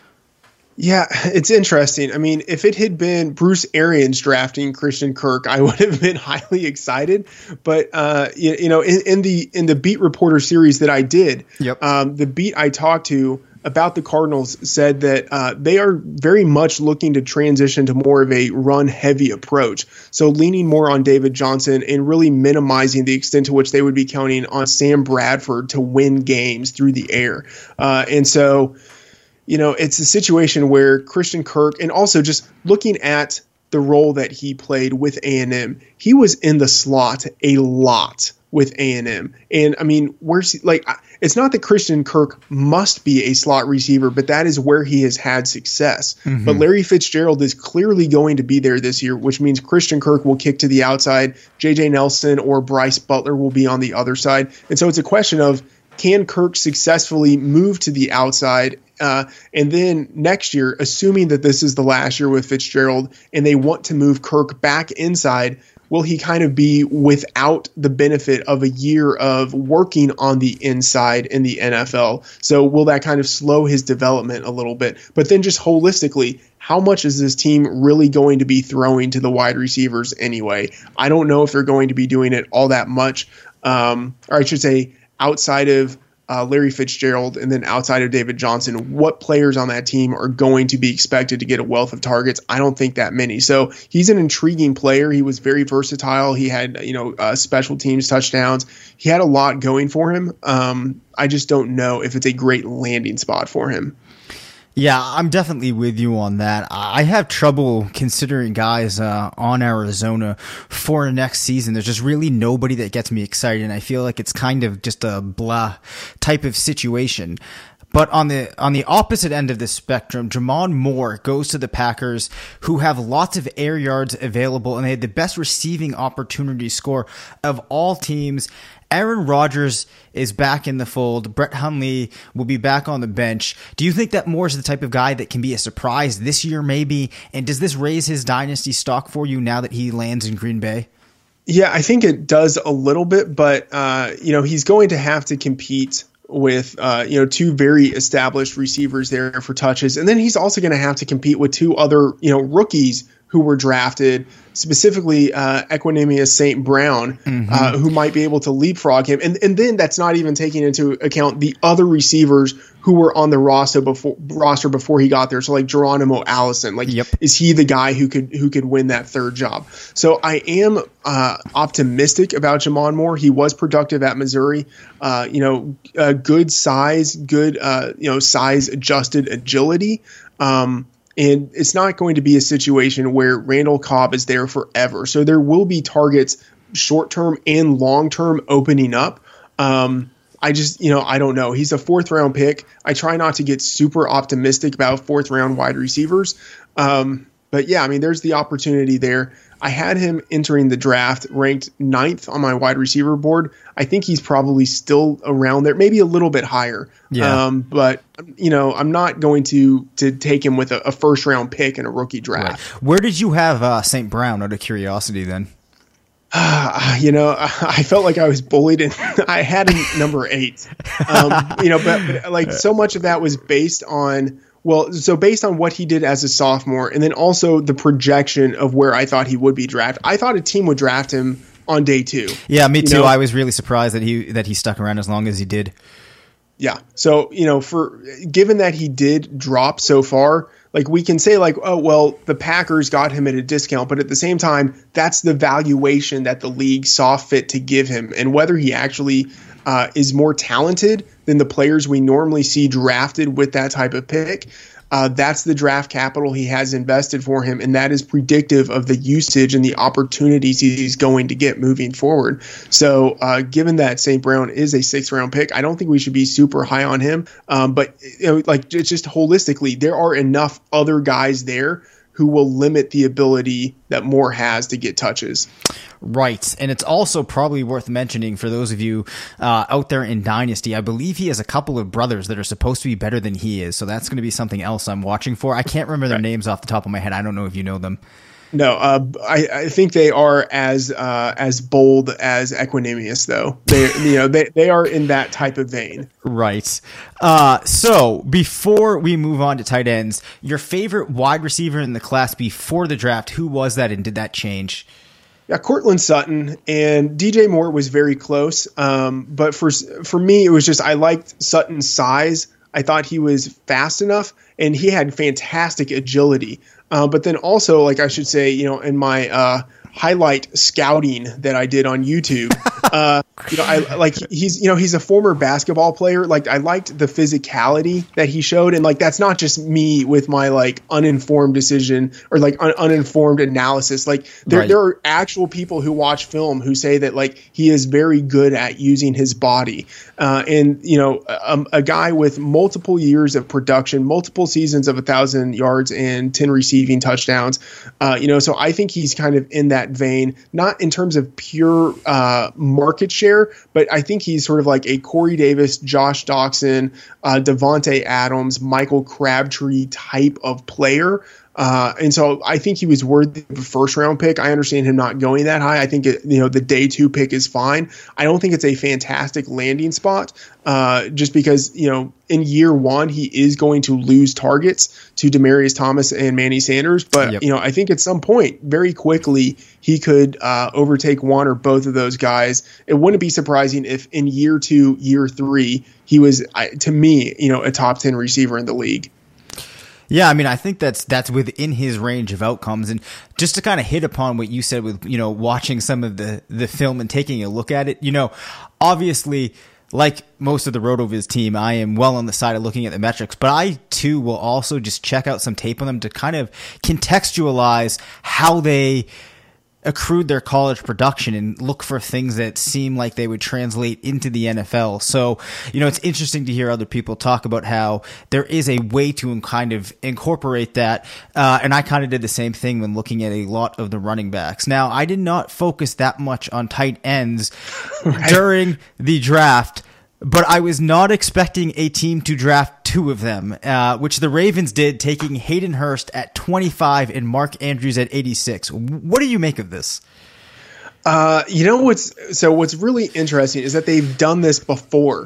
Yeah, it's interesting. I mean, if it had been Bruce Arians drafting Christian Kirk, I would have been highly excited. But uh, you, you know, in, in the in the beat reporter series that I did, yep. um, the beat I talked to about the Cardinals said that uh, they are very much looking to transition to more of a run-heavy approach. So leaning more on David Johnson and really minimizing the extent to which they would be counting on Sam Bradford to win games through the air. Uh, and so. You know, it's a situation where Christian Kirk, and also just looking at the role that he played with A and M, he was in the slot a lot with A and M. And I mean, where's he, like, it's not that Christian Kirk must be a slot receiver, but that is where he has had success. Mm-hmm. But Larry Fitzgerald is clearly going to be there this year, which means Christian Kirk will kick to the outside. J J Nelson or Bryce Butler will be on the other side. And so it's a question of, can Kirk successfully move to the outside? Uh, and then next year, assuming that this is the last year with Fitzgerald and they want to move Kirk back inside, will he kind of be without the benefit of a year of working on the inside in the N F L? So will that kind of slow his development a little bit? But then just holistically, how much is this team really going to be throwing to the wide receivers anyway? I don't know if they're going to be doing it all that much. Um, or I should say outside of Uh, Larry Fitzgerald, and then outside of David Johnson, what players on that team are going to be expected to get a wealth of targets? I don't think that many. So he's an intriguing player. He was very versatile. He had, you know, uh, special teams touchdowns. He had a lot going for him. Um, I just don't know if it's a great landing spot for him. Yeah, I'm definitely with you on that. I have trouble considering guys uh, on Arizona for next season. There's just really nobody that gets me excited, and I feel like it's kind of just a blah type of situation. But on the on the opposite end of the spectrum, Jamon Moore goes to the Packers, who have lots of air yards available, and they had the best receiving opportunity score of all teams. Aaron Rodgers is back in the fold. Brett Hundley will be back on the bench. Do you think that Moore is the type of guy that can be a surprise this year maybe? And does this raise his dynasty stock for you now that he lands in Green Bay? Yeah, I think it does a little bit, but uh, you know, he's going to have to compete with uh, you know two very established receivers there for touches, and then he's also going to have to compete with two other you know rookies who were drafted, specifically uh, Equanimeous Saint Brown, mm-hmm. uh, who might be able to leapfrog him. And and then that's not even taking into account the other receivers who were on the roster before roster before he got there. So like Geronimo Allison, like yep. is he the guy who could who could win that third job? So I am uh, optimistic about J'Mon Moore. He was productive at Missouri. Uh, you know, uh, good size, good uh, you know size adjusted agility. Um, And it's not going to be a situation where Randall Cobb is there forever. So there will be targets short term and long term opening up. Um, I just, you know, I don't know. He's a fourth round pick. I try not to get super optimistic about fourth round wide receivers. Um, but yeah, I mean, there's the opportunity there. I had him entering the draft ranked ninth on my wide receiver board. I think he's probably still around there, maybe a little bit higher. Yeah. Um, but you know, I'm not going to to take him with a, a first round pick in a rookie draft. Right. Where did you have uh, Saint Brown, out of curiosity, then? Uh, you know, I felt like I was bullied, and I had him number eight. Um, you know, but, but like so much of that was based on. Well, so based on what he did as a sophomore, and then also the projection of where I thought he would be drafted, I thought a team would draft him on day two. Yeah, me too. You know? I was really surprised that he that he stuck around as long as he did. Yeah. So, you know, for given that he did drop so far, like we can say like, oh, well, the Packers got him at a discount, but at the same time, that's the valuation that the league saw fit to give him. And whether he actually uh, is more talented than the players we normally see drafted with that type of pick, uh, that's the draft capital he has invested for him. And that is predictive of the usage and the opportunities he's going to get moving forward. So uh, given that Saint Brown is a sixth round pick, I don't think we should be super high on him. Um, but you know, like it's just holistically, there are enough other guys there who will limit the ability that Moore has to get touches. Right. And it's also probably worth mentioning for those of you uh, out there in Dynasty, I believe he has a couple of brothers that are supposed to be better than he is. So that's going to be something else I'm watching for. I can't remember their right. names off the top of my head. I don't know if you know them. No, uh, I, I think they are as uh, as bold as Equanimeous, though. They, you know, they they are in that type of vein. Right. Uh, so before we move on to tight ends, your favorite wide receiver in the class before the draft, who was that, and did that change? Yeah, Courtland Sutton and D J Moore was very close. Um, but for for me, it was just I liked Sutton's size. I thought he was fast enough, and he had fantastic agility. Uh, but then also, like I should say, you know, in my uh, highlight scouting that I did on YouTube, uh, you know, I like he's, you know, he's a former basketball player. Like I liked the physicality that he showed. And like, that's not just me with my like uninformed decision or like un- uninformed analysis. Like there, right. there are actual people who watch film who say that like he is very good at using his body. Uh, and, you know, a, a guy with multiple years of production, multiple seasons of a thousand yards and ten receiving touchdowns. Uh, you know, so I think he's kind of in that vein, not in terms of pure uh, market share, but I think he's sort of like a Corey Davis, Josh Doxson, uh, Devontae Adams, Michael Crabtree type of player. Uh, and so I think he was worthy of a first round pick. I understand him not going that high. I think, it, you know, the day two pick is fine. I don't think it's a fantastic landing spot uh, just because, you know, in year one, he is going to lose targets to Demaryius Thomas and Manny Sanders. But, yep. you know, I think at some point very quickly he could uh, overtake one or both of those guys. It wouldn't be surprising if in year two, year three, he was, to me, you know, a top ten receiver in the league. Yeah, I mean, I think that's that's within his range of outcomes. And just to kind of hit upon what you said with, you know, watching some of the, the film and taking a look at it, you know, obviously, like most of the RotoViz team, I am well on the side of looking at the metrics, but I too will also just check out some tape on them to kind of contextualize how they accrued their college production and look for things that seem like they would translate into the N F L. So, you know, it's interesting to hear other people talk about how there is a way to kind of incorporate that. Uh, and I kind of did the same thing when looking at a lot of the running backs. Now, I did not focus that much on tight ends right. during the draft, but I was not expecting a team to draft two of them, uh, which the Ravens did, taking Hayden Hurst at twenty-five and Mark Andrews at eighty-six. What do you make of this? Uh, you know what's so what's really interesting is that they've done this before.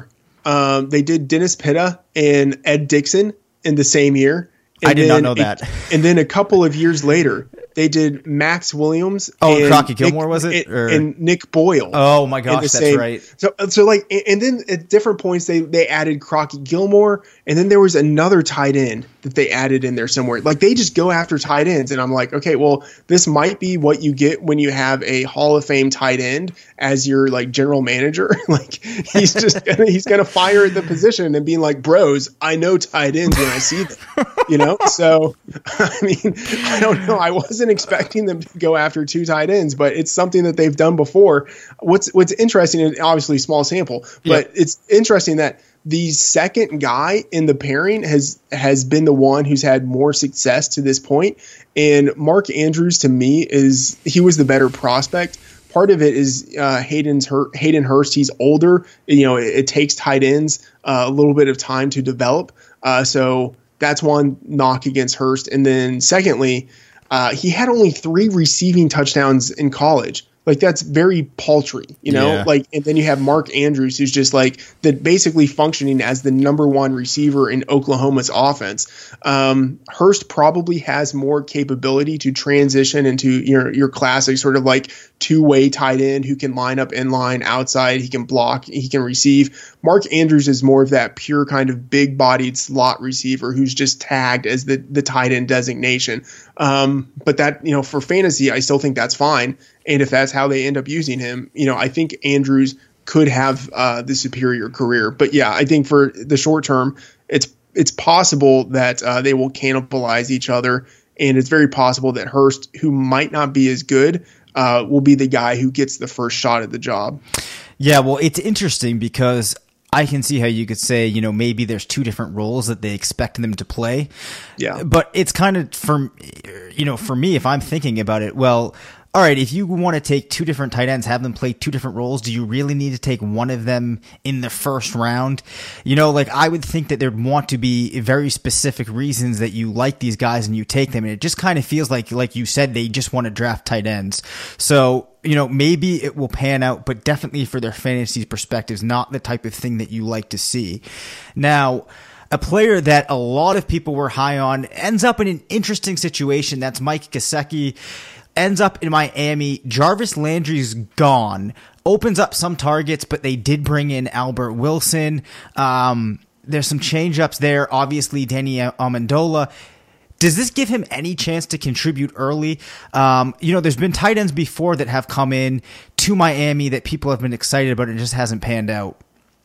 Um, they did Dennis Pitta and Ed Dixon in the same year. And I did not know a, that. And then a couple of years later, they did Max Williams. Oh, and Crocky Gilmore Nick, was it? And, and Nick Boyle. Oh my gosh, that's same. right. So, so like, and then at different points, they they added Crocky Gilmore, and then there was another tight end that they added in there somewhere. Like they just go after tight ends, and I'm like, okay, well, this might be what you get when you have a Hall of Fame tight end as your like general manager. Like he's just gonna, he's gonna fire the position and being like, bros, I know tight ends when I see them. You know, so I mean, I don't know. I wasn't expecting them to go after two tight ends, but it's something that they've done before. What's what's interesting, and obviously small sample, but yeah. It's interesting that the second guy in the pairing has has been the one who's had more success to this point. And Mark Andrews, to me, is he was the better prospect. Part of it is uh, Hayden's Hayden Hurst. He's older. You know, it, it takes tight ends uh, a little bit of time to develop. Uh, so. That's one knock against Hurst. And then secondly, uh, he had only three receiving touchdowns in college. Like that's very paltry, you know, yeah. Like, and then you have Mark Andrews, who's just like the basically functioning as the number one receiver in Oklahoma's offense. Um, Hurst probably has more capability to transition into your, your classic sort of like two way tight end who can line up in line outside. He can block, he can receive. Mark Andrews is more of that pure kind of big bodied slot receiver who's just tagged as the, the tight end designation. Um, but that, you know, for fantasy, I still think that's fine. And if that's how they end up using him, you know, I think Andrews could have uh, the superior career. But yeah, I think for the short term, it's it's possible that uh, they will cannibalize each other. And it's very possible that Hurst, who might not be as good, uh, will be the guy who gets the first shot at the job. Yeah, well, it's interesting because I can see how you could say, you know, maybe there's two different roles that they expect them to play. Yeah. But it's kind of, for, you know, for me, if I'm thinking about it, well, all right, if you want to take two different tight ends, have them play two different roles, do you really need to take one of them in the first round? You know, like I would think that there'd want to be very specific reasons that you like these guys and you take them. And it just kind of feels like, like you said, they just want to draft tight ends. So, you know, maybe it will pan out, but definitely for their fantasy perspectives, not the type of thing that you like to see. Now, a player that a lot of people were high on ends up in an interesting situation. That's Mike Gesicki. Ends up in Miami. Jarvis Landry's gone. Opens up some targets, but they did bring in Albert Wilson. Um, there's some change-ups there. Obviously, Danny Amendola. Does this give him any chance to contribute early? Um, you know, there's been tight ends before that have come in to Miami that people have been excited about and it just hasn't panned out.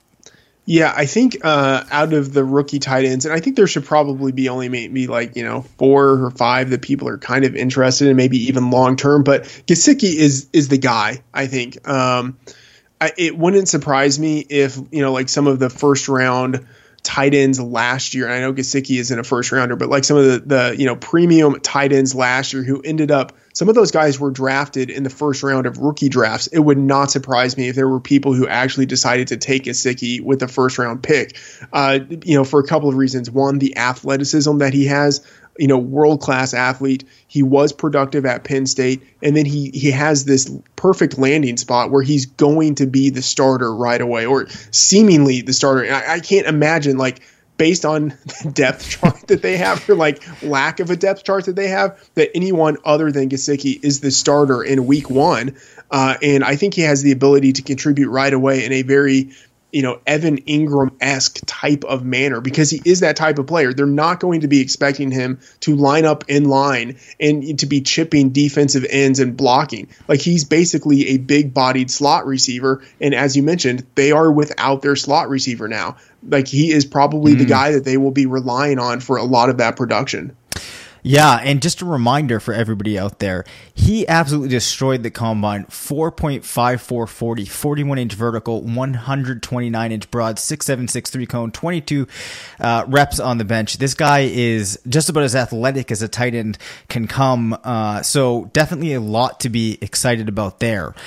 Yeah, I think uh, out of the rookie tight ends, and I think there should probably be only maybe like, you know, four or five that people are kind of interested in, maybe even long term. But Gesicki is is the guy, I think. Um, I, it wouldn't surprise me if, you know, like some of the first round tight ends last year, and I know Gesicki isn't a first rounder, but like some of the, the you know, premium tight ends last year who ended up, some of those guys were drafted in the first round of rookie drafts. It would not surprise me if there were people who actually decided to take Gesicki with the first round pick, uh, you know, for a couple of reasons. One, the athleticism that he has, you know, world-class athlete. He was productive at Penn State, and then he he has this perfect landing spot where he's going to be the starter right away, or seemingly the starter. And I, I can't imagine, like, based on the depth chart that they have, or like lack of a depth chart that they have, that anyone other than Gesicki is the starter in week one. Uh, and I think he has the ability to contribute right away in a very, you know, Evan Ingram-esque type of manner, because he is that type of player. They're not going to be expecting him to line up in line and to be chipping defensive ends and blocking. Like, he's basically a big-bodied slot receiver, and as you mentioned, they are without their slot receiver now. Like, he is probably mm. the guy that they will be relying on for a lot of that production. Yeah, and just a reminder for everybody out there, he absolutely destroyed the combine. four point five four forty, forty-one inch vertical, one hundred twenty-nine inch broad, six seven six three cone, twenty-two uh, reps on the bench. This guy is just about as athletic as a tight end can come, uh, so definitely a lot to be excited about there.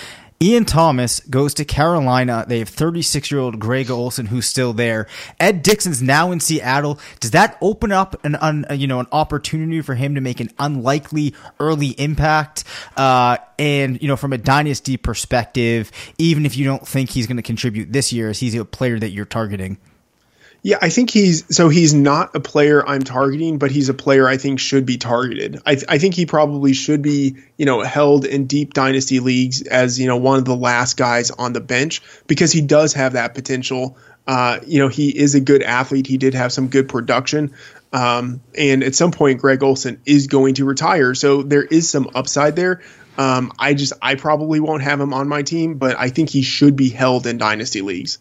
Ian Thomas goes to Carolina. They have thirty-six-year-old Greg Olsen, who's still there. Ed Dixon's now in Seattle. Does that open up an un, you know an opportunity for him to make an unlikely early impact? Uh, and you know, from a dynasty perspective, even if you don't think he's going to contribute this year, is he a player that you're targeting? Yeah, I think he's so he's not a player I'm targeting, but he's a player I think should be targeted. I, th- I think he probably should be, you know, held in deep dynasty leagues as, you know, one of the last guys on the bench because he does have that potential. Uh, you know, he is a good athlete. He did have some good production. Um, and at some point, Greg Olsen is going to retire. So there is some upside there. Um, I just I probably won't have him on my team, but I think he should be held in dynasty leagues.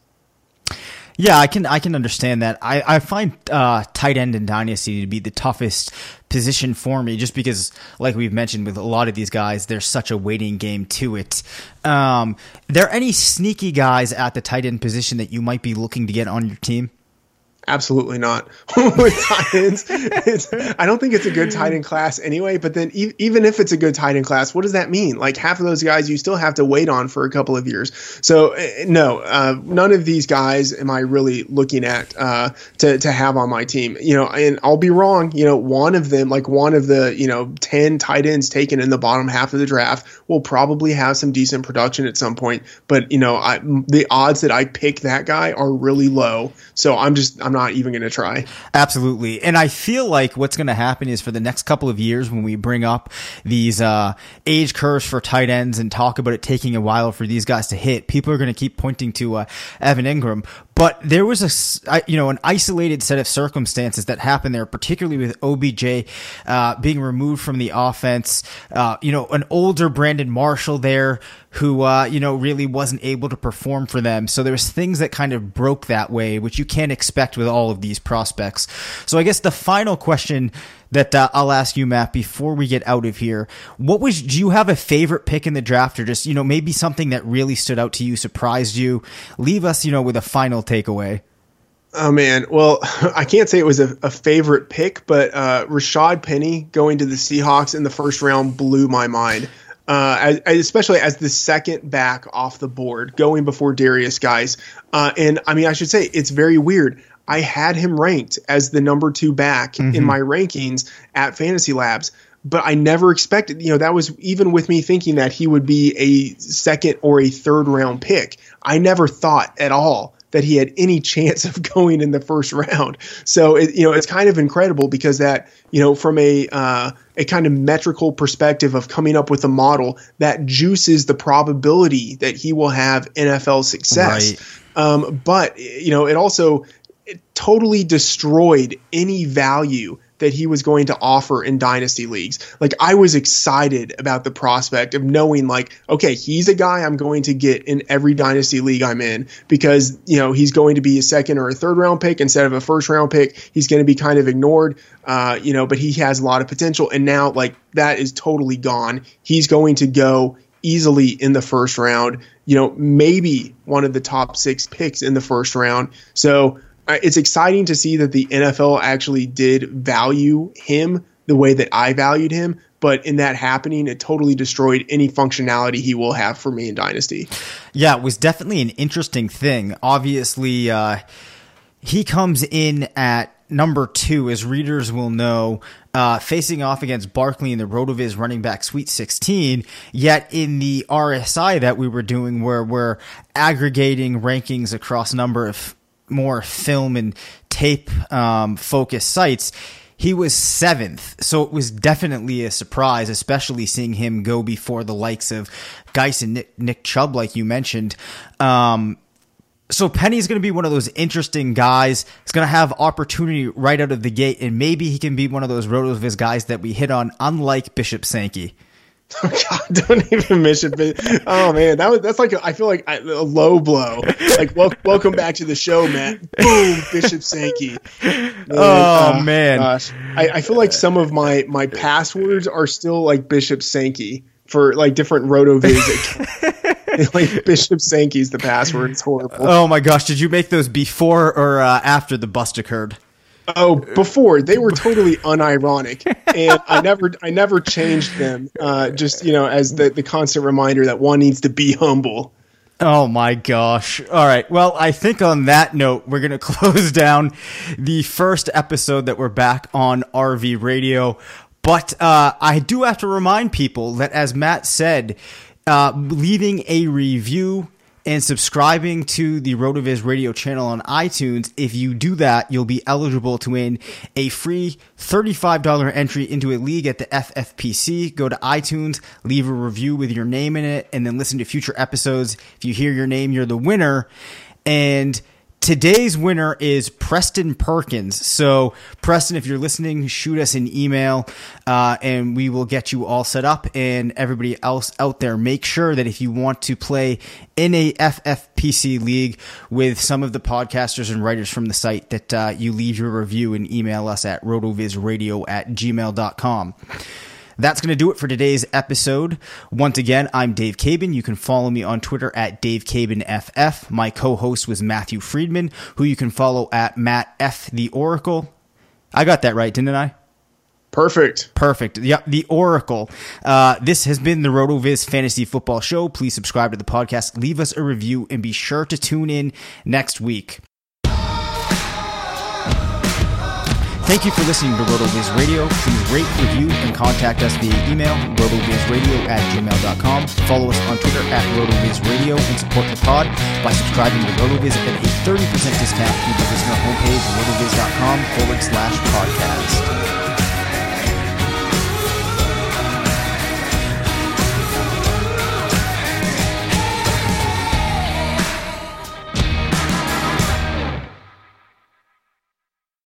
Yeah, I can I can understand that. I, I find uh, tight end in Dynasty to be the toughest position for me just because, like we've mentioned with a lot of these guys, there's such a waiting game to it. Um, are there any sneaky guys at the tight end position that you might be looking to get on your team? Absolutely not. With tight ends, it's, I don't think it's a good tight end class anyway. But then e- even if it's a good tight end class, what does that mean? Like half of those guys you still have to wait on for a couple of years. So uh, no, uh, none of these guys am I really looking at uh, to to have on my team. You know, and I'll be wrong. You know, one of them, like one of the you know ten tight ends taken in the bottom half of the draft, will probably have some decent production at some point. But you know, I, the odds that I pick that guy are really low. So I'm just I'm not even going to try. Absolutely. And I feel like what's going to happen is for the next couple of years when we bring up these uh, age curves for tight ends and talk about it taking a while for these guys to hit, people are going to keep pointing to uh, Evan Ingram. But there was a, you know, an isolated set of circumstances that happened there, particularly with O B J uh, being removed from the offense. Uh, you know, an older Brandon Marshall there who, uh, you know, really wasn't able to perform for them. So there was things that kind of broke that way, which you can't expect with all of these prospects. So I guess the final question that uh, I'll ask you, Matt, before we get out of here, what was, do you have a favorite pick in the draft or just, you know, maybe something that really stood out to you, surprised you? Leave us, you know, with a final takeaway. Oh, man. Well, I can't say it was a, a favorite pick, but uh, Rashad Penny going to the Seahawks in the first round blew my mind. Uh, as, especially as the second back off the board, going before Darius Geis. Uh, and I mean, I should say it's very weird. I had him ranked as the number two back mm-hmm. in my rankings at Fantasy Labs, but I never expected, you know, that was even with me thinking that he would be a second or a third round pick. I never thought at all that he had any chance of going in the first round. So, it, you know, it's kind of incredible because that, you know, from a uh, a kind of metrical perspective of coming up with a model that juices the probability that he will have N F L success. Right. Um, but, you know, it also it totally destroyed any value that he was going to offer in dynasty leagues. Like I was excited about the prospect of knowing like, okay, he's a guy I'm going to get in every dynasty league I'm in because, you know, he's going to be a second or a third round pick instead of a first round pick. He's going to be kind of ignored, uh, you know, but he has a lot of potential. And now like that is totally gone. He's going to go easily in the first round, you know, maybe one of the top six picks in the first round. So it's exciting to see that the N F L actually did value him the way that I valued him. But in that happening, it totally destroyed any functionality he will have for me in Dynasty. Yeah, it was definitely an interesting thing. Obviously, uh, he comes in at number two, as readers will know, uh, facing off against Barkley in the RotoViz running back Sweet sixteen. Yet in the R S I that we were doing, where we're aggregating rankings across a number of more film and tape um, focused sites, he was seventh. So it was definitely a surprise, especially seeing him go before the likes of Geis and Nick, Nick Chubb, like you mentioned. Um, so Penny's going to be one of those interesting guys. He's going to have opportunity right out of the gate, and maybe he can be one of those RotoViz guys that we hit on, unlike Bishop Sankey. Oh God! Don't even mention it. Oh man, that was that's like a, I feel like a low blow. Like wel- welcome back to the show, Matt. Boom, Bishop Sankey. Man, oh uh, man, gosh, I, I feel like some of my my passwords are still like Bishop Sankey for like different RotoViz. Like Bishop Sankey's the password. It's horrible. Oh my gosh, did you make those before or uh, after the bust occurred? Oh, before they were totally unironic, and I never, I never changed them. Uh, just you know, as the the constant reminder that one needs to be humble. Oh my gosh. All right. Well, I think on that note, we're going to close down the first episode that we're back on R V Radio. But uh, I do have to remind people that, as Matt said, uh, leaving a review and subscribing to the RotoViz Radio channel on iTunes, if you do that, you'll be eligible to win a free thirty-five dollars entry into a league at the F F P C. Go to iTunes, leave a review with your name in it, and then listen to future episodes. If you hear your name, you're the winner. And today's winner is Preston Perkins. So, Preston, if you're listening, shoot us an email, uh, and we will get you all set up. And everybody else out there, make sure that if you want to play in a F F P C league with some of the podcasters and writers from the site, that uh, you leave your review and email us at rotovizradio at gmail dot com. That's going to do it for today's episode. Once again, I'm Dave Cabin. You can follow me on Twitter at Dave Cabin F F. My co-host was Matthew Friedman, who you can follow at Matt F. The Oracle. I got that right, didn't I? Perfect. Perfect. Yep, the Oracle. Uh, this has been the RotoViz Fantasy Football Show. Please subscribe to the podcast, leave us a review, and be sure to tune in next week. Thank you for listening to RotoViz Radio. Please rate, review, and contact us via email, rotovizradio at gmail dot com. Follow us on Twitter at RotoVizRadio and support the pod by subscribing to RotoViz and get a thirty percent discount through the listener homepage, rotoviz dot com forward slash podcast.